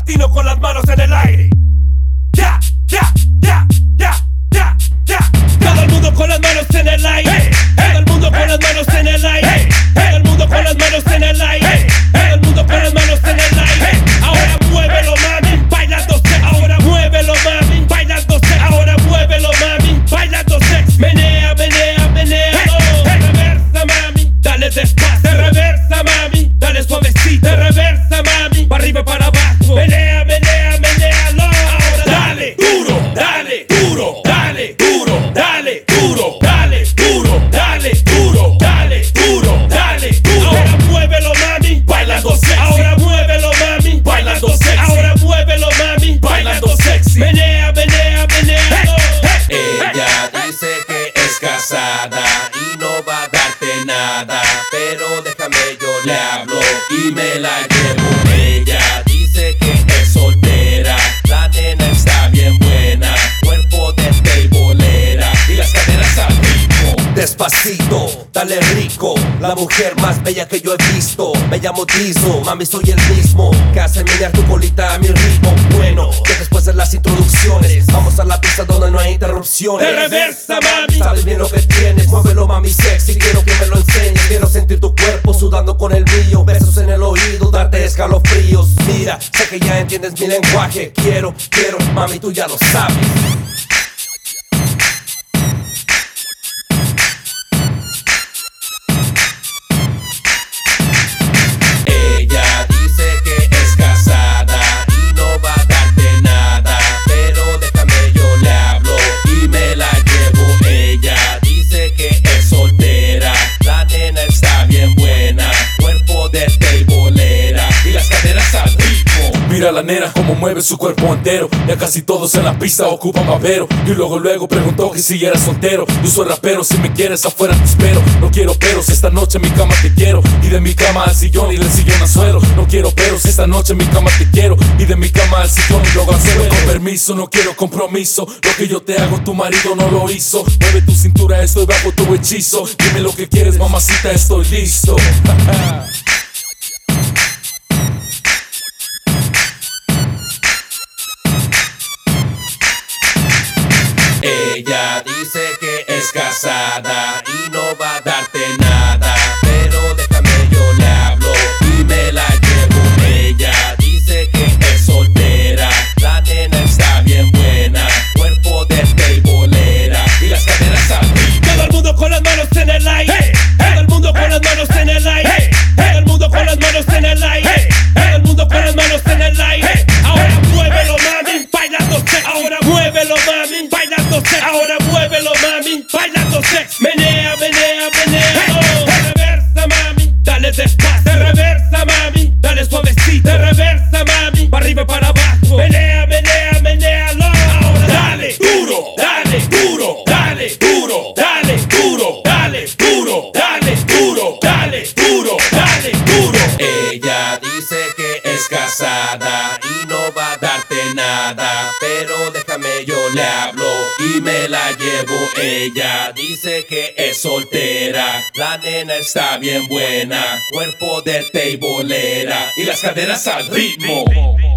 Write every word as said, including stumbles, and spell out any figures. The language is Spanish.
latino con las manos en el aire. Ya, ya, ya, ya, ya, ya. Todo el mundo con las manos en el aire. Todo el mundo con las manos en el aire. Todo el mundo con las manos en el aire. Todo el mundo con las manos en el aire. Ahora muévelo, mami, bailando sex. Ahora muévelo, mami, bailando sex. Ahora muévelo, mami, bailando sex. Menea, menea, menea. Te reversa, mami, dale despacio. Te reversa, mami, dale suavecito. Te reversa, mami, para arriba y para abajo. Menea, menea, menealo. Ahora dale duro, dale duro, dale duro, dale duro, dale duro, dale duro, dale duro, dale duro. Ahora muévelo, mami, bailando sexy. Ahora muévelo, mami, bailando sexy. Ahora muévelo, mami, bailando sexy. Menea, menea, menea. Ella dice que es casada y no va a darte nada, pero déjame yo le hablo y me la llevo. Ella dice que es soltera, la nena está bien buena, cuerpo de teibolera y las caderas al ritmo. Despacito, dale rico, la mujer más bella que yo he visto. Me llamo Dizo, mami soy el mismo que hace menear tu colita a mi ritmo. Bueno, que después de las introducciones vamos a la pista donde no hay interrupciones. Te reversa, mami, sabes bien lo que tienes, muévelo mami sexy, quiero que me lo enseñes. Quiero sentir tu cuerpo sudando con el mío, besos en el oído, darte escalofríos. Mira, sé que ya entiendes mi lenguaje. Quiero, quiero, mami tú ya lo sabes. Ella dice que es casada y no va a darte nada, pero déjame yo le hablo y me la llevo. Ella dice que es soltera, la nena está bien buena, cuerpo de teibolera y las caderas al ritmo. Mira la nena como mueve su cuerpo entero. Ya casi todos en la pista ocupan babero. Y luego luego preguntó que si era soltero. Yo soy rapero, si me quieres afuera te espero. No quiero peros, esta noche en mi cama te quiero. Y de mi cama al sillón y del sillón al suelo. No quiero peros, esta noche en mi cama te quiero. Y de mi cama al sillón y luego al suelo. Con permiso, no quiero compromiso. Lo que yo te hago tu marido no lo hizo. Mueve tu cintura, estoy bajo tu hechizo. Dime lo que quieres mamacita, estoy listo. Ella dice que es casada y no va a darte nada, pero déjame yo le hablo y me la llevo. Ella dice que es soltera, la nena está bien buena, cuerpo de teibolera y las caderas al ritmo. Todo el mundo con las manos en el aire. Todo el mundo con las manos en el aire. Todo el mundo con las manos en el aire. Todo el mundo con las manos en el aire. Ahora muévelo, mami, bailando sex. Ahora muévelo, mami, bailando sex. Ahora muévelo, mami, bailando sex. Menea, menea, menea. Oh, te reversa, mami, dale despacio. Te reversa, mami, dale suavecito. Te reversa, mami, para arriba y para abajo. Menea, menea, menealo. Ahora dale duro, dale duro, dale duro, dale duro, dale duro, dale duro, dale duro, dale duro. Ella dice que es casada y no va a darte nada, pero déjame yo le hablo y me la llevo. Ella dice que es soltera, la nena está bien buena, cuerpo de teibolera y las caderas al ritmo.